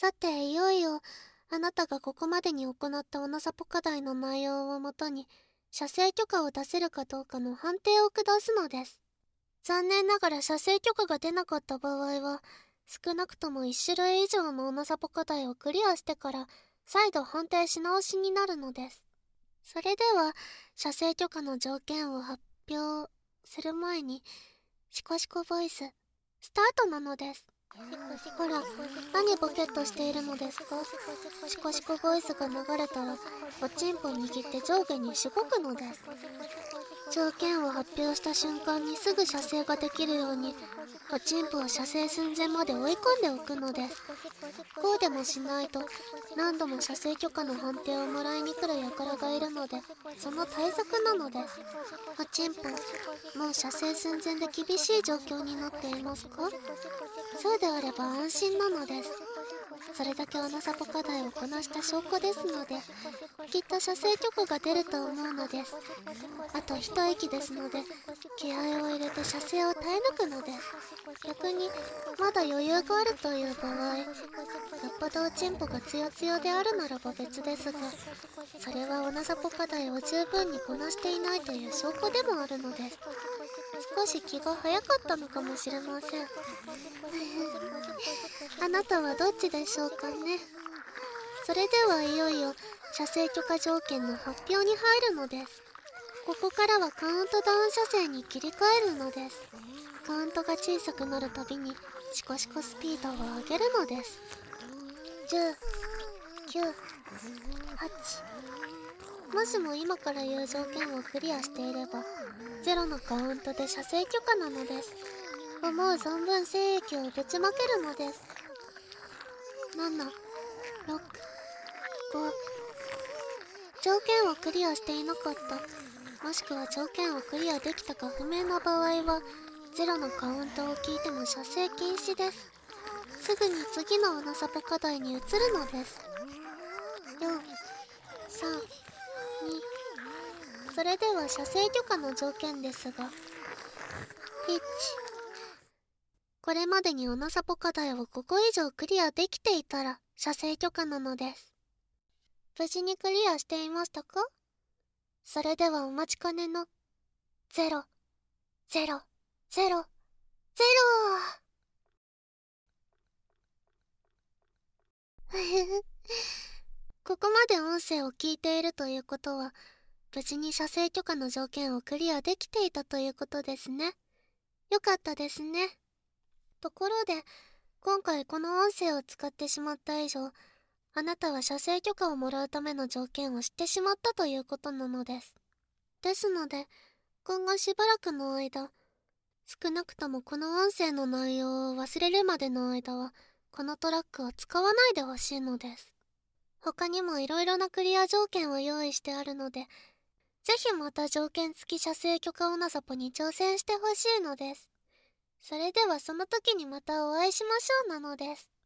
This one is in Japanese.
さて、いよいよ、あなたがここまでに行ったオナサポ課題の内容をもとに、射精許可を出せるかどうかの判定を下すのです。残念ながら射精許可が出なかった場合は、少なくとも1種類以上のオナサポ課題をクリアしてから、再度判定し直しになるのです。それでは、射精許可の条件を発表する前に、シコシコボイス、スタートなのです。ほら、何ボケっとしているのですか？シコシコボイスが流れたら、おちんぽ握って上下にしごくのです。条件を発表した瞬間にすぐ射精ができるように、おちんぽを射精寸前まで追い込んでおくのです。こうでもしないと、何度も射精許可の判定をもらいに来る輩がいるので、その対策なのです。おちんぽ、もう射精寸前で厳しい状況になっていますか？そうであれば安心なのです。それだけオナサポ課題をこなした証拠ですので、きっと射精許可が出ると思うのです。あと一息ですので、気合を入れて射精を耐え抜くのです。逆に、まだ余裕があるという場合、よっぽどおちんぽがツヤツヤであるならば別ですが、それはオナサポ課題を十分にこなしていないという証拠でもあるのです。少し気が早かったのかもしれません。あなたはどっちでしょうかね。それではいよいよ射精許可条件の発表に入るのです。ここからはカウントダウン射精に切り替えるのです。カウントが小さくなるたびにシコシコスピードを上げるのです。10、9、8。もしも今から言う条件をクリアしていれば、0のカウントで射精許可なのです。思う存分精液をぶちまけるのです。7、6、5。条件をクリアしていなかった、もしくは条件をクリアできたか不明な場合は、0のカウントを聞いても射精禁止です。すぐに次のオナサポ課題に移るのです。4、3、2。それでは射精許可の条件ですが、1。これまでにオナサポ課題を5個以上クリアできていたら射精許可なのです。無事にクリアしていましたか？それではお待ちかねの0、0、0、0。ここまで音声を聞いているということは、無事に射精許可の条件をクリアできていたということですね。よかったですね。ところで、今回この音声を使ってしまった以上、あなたは射精許可をもらうための条件を知ってしまったということなのです。ですので、今後しばらくの間、少なくともこの音声の内容を忘れるまでの間は、このトラックを使わないでほしいのです。他にも色々なクリア条件を用意してあるので、ぜひまた条件付き射精許可オナサポに挑戦してほしいのです。それではその時にまたお会いしましょうなのです。